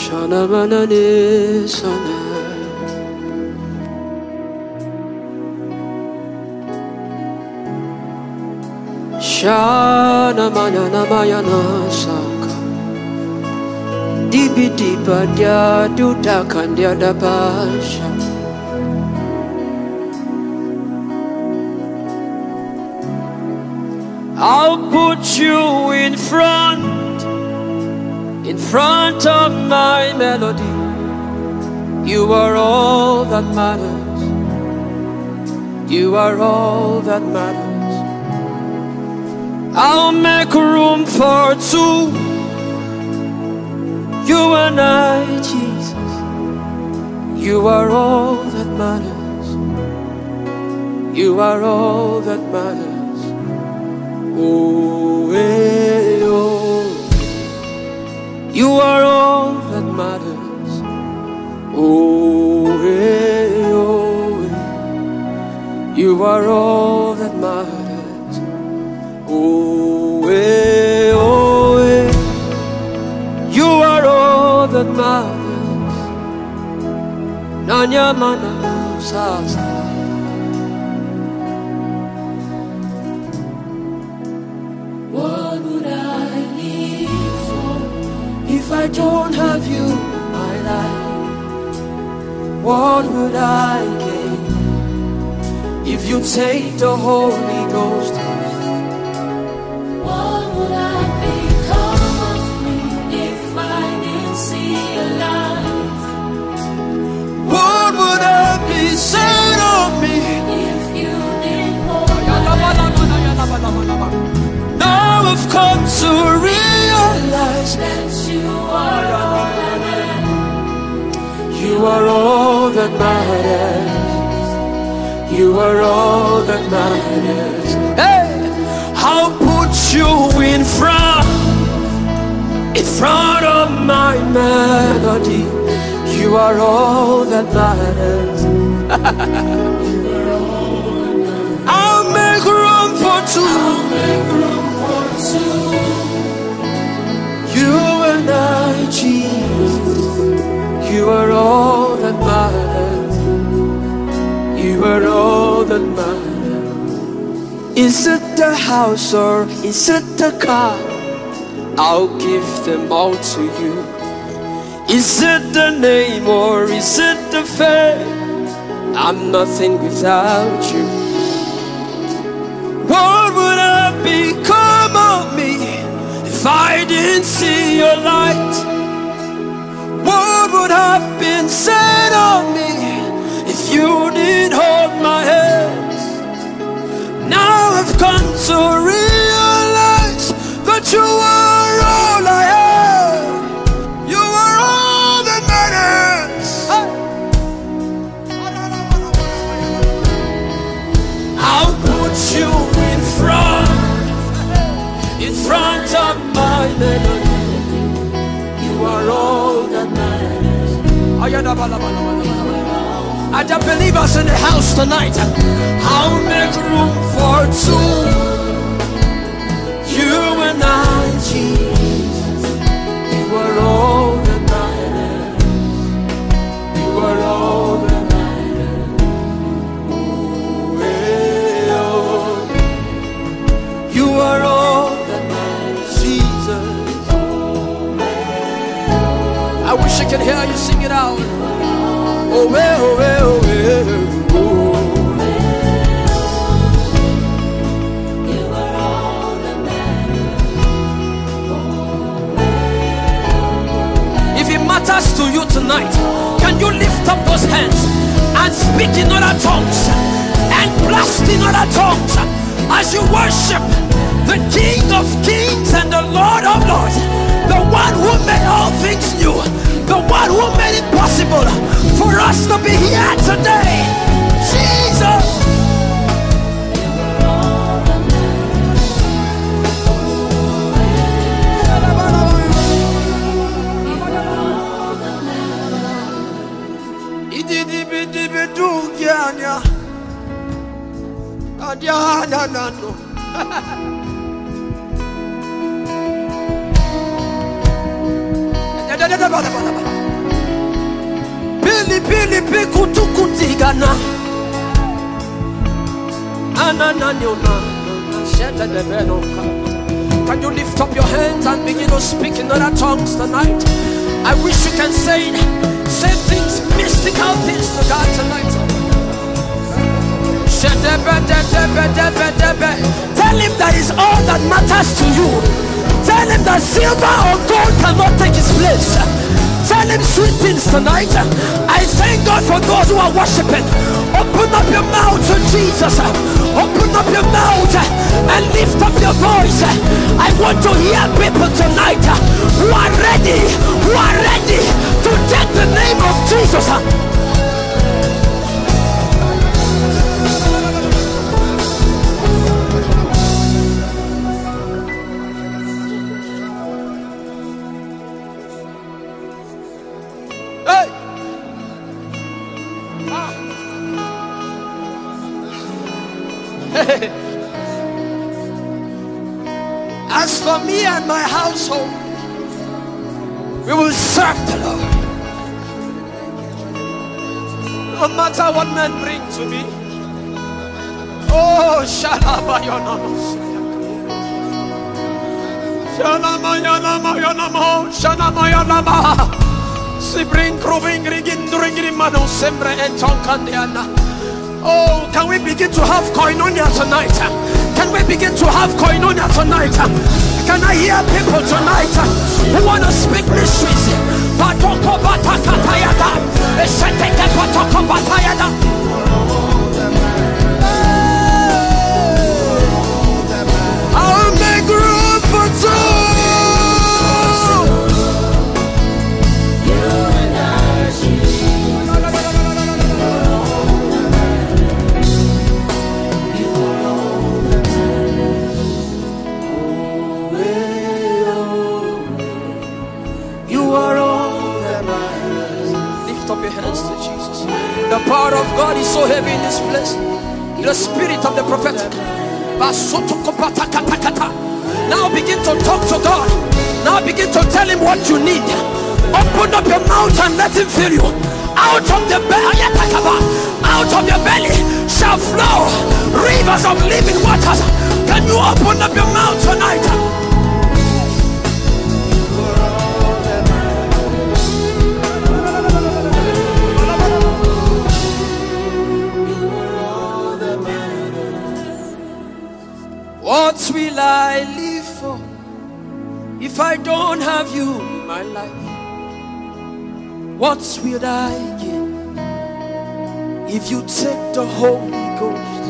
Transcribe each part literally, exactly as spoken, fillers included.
Shana manane sana. Shana manana mayana saka. Dibi diba dia duda kandia da basha. I'll put you in front, in front of my melody. You are all that matters. You are all that matters. I'll make room for two. You and I, Jesus. You are all that matters. You are all that matters. Oh, hey, oh. You are all that matters. Oh, hey, oh, hey. You are all that matters. Oh, hey, oh, hey. You are all that matters. Nanya mana sasa. What would I live for if I don't have you in my life? What would I gain if you take the Holy Ghost? What would I become of me if I didn't see your light? What would I be said of me if you didn't hold my hand? Now I've come to realize that you are all that matters. You are all that matters. You are all that matters. Hey, I'll put you in front, in front of my melody. You are all that matters. You are all that matters. I'll make room for two. I'll make room for two. You and I, Jesus. You are all that matters. You are all that matters. Is it the house or is it the car? I'll give them all to you. Is it the name or is it the fame? I'm nothing without you. What would have become of me if I didn't see your light? What would have been said of me if you didn't hold my hands? Now I've come to realize that you are all I have. You are all that matters. I'll put you in front, in front of my melody. You are all that matters. I just believe us in the house tonight. I'll make room for two. You and I, Jesus. You are all that matters. You are all that matters. Oh, hey, oh. You are all that matters, Jesus. I wish I could hear you sing it out. Oh, hey, oh, hey, oh, hey, oh. Matters to you tonight, can you lift up those hands and speak in other tongues and blast in other tongues as you worship the King of Kings and the Lord of Lords, the one who made all things new, the one who made it possible for us to be here today? Jesus! Pili pili piku tukutigana. Can you lift up your hands and begin to speak in other tongues tonight? I wish you can say it. Say things, mystical things to God tonight. Tell him that is all that matters to you. Tell him that silver or gold cannot take his place. Tell him sweet things tonight. I thank God for those who are worshiping. Open up your mouth to Jesus. Open up your mouth and lift up your voice. I want to hear people tonight who are ready, who are ready to take the name of Jesus. As for me and my household, we will serve the Lord. No matter what men bring to me. Oh, Shalabayonamos. Shalamayanamayanamo. Shalamayanama. Sibring Krubing Rigindring Mano Sembre and Tonkandiana. Oh, can we begin to have koinonia tonight? Can we begin to have koinonia tonight? Can I hear people tonight who want to speak mysteries? Patoko batakatayada. Esheteke patoko batayada. I'll make room for two. The power of God is so heavy in this place. The spirit of the prophetic. Now begin to talk to God. Now begin to tell him what you need. Open up your mouth and let him fill you. Out of the belly, out of your belly shall flow rivers of living waters. Can you open up your mouth tonight? What will I live for if I don't have you in my life? What will I get if you take the Holy Ghost?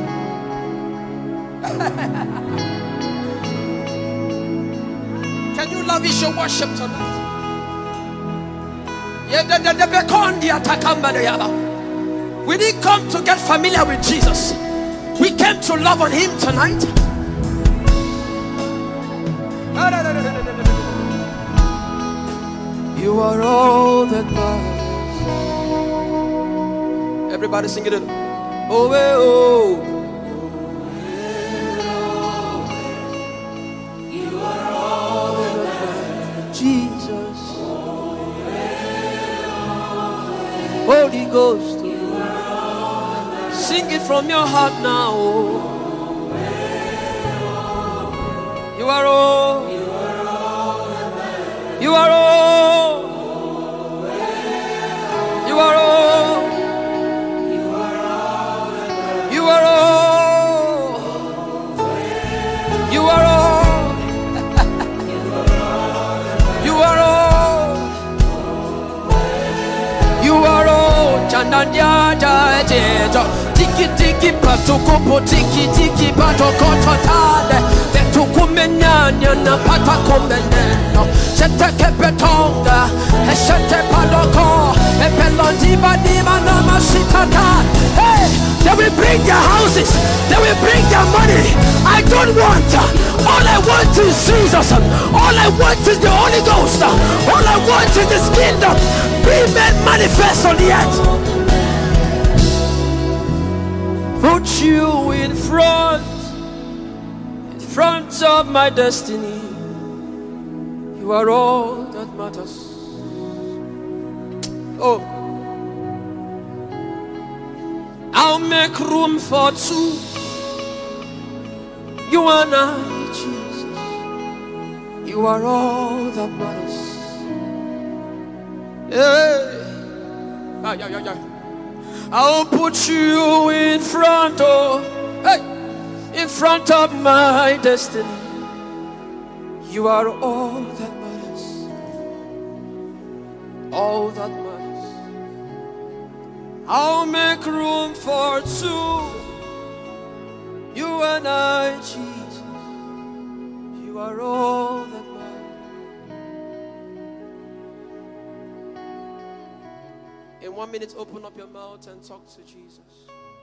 Can you lavish your worship tonight? We didn't come to get familiar with Jesus. We came to love on him tonight. You are all that matters. Everybody sing it. Oh, eh, oh. You are all that matters. Jesus. Holy Ghost. Sing it from your heart now. You are all. You are all. You are all. You are all. You are all. You are all. You are all. Chandandia jajeto. Tiki tiki patuko tiki tiki patoko totale. Tukumenyanya na pata komeneno. Sete kepetonga, sete paloko, epelondi banima na masitata. Hey, they will bring their houses, they will bring their money. I don't want. All I want is Jesus. All I want is the Holy Ghost. All I want is this kingdom. Be made manifest on the earth. Put you in front. Front of my destiny, you are all that matters. Oh, I'll make room for two. You and I, Jesus. You are all that matters. Yeah. Ah, yeah, yeah, yeah. I'll put you in front of, hey, in front of my destiny. You are all that matters. All that matters. I'll make room for two. You and I, Jesus. You are all that matters. In one minute, open up your mouth and talk to Jesus.